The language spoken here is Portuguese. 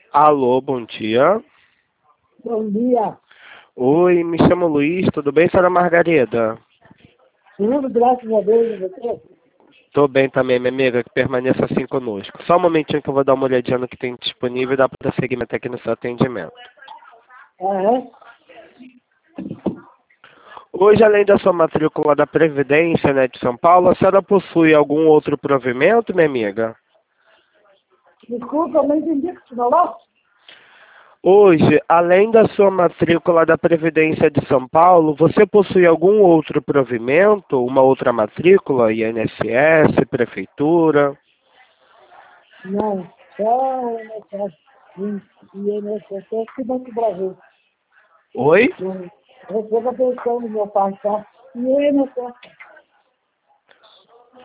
Alô, bom dia. Bom dia. Oi, me chamo Luiz, tudo bem, senhora Margarida? Tudo, graças a Deus, e você? Tô bem também, minha amiga, que permaneça assim conosco. Só um momentinho que eu vou dar uma olhadinha no que tem disponível e dar para seguimento aqui no seu atendimento. Aham. Hoje, além da sua matrícula da Previdência, né, de São Paulo, a senhora possui algum outro provimento, minha amiga? Desculpa, eu não entendi o que você falou. Hoje, além da sua matrícula da Previdência de São Paulo, você possui algum outro provimento, uma outra matrícula, INSS, Prefeitura? Não, só o INSS. E INSS que Banco do Brasil. Oi? Eu recebo a pensão do meu pai, tá? E o INSS.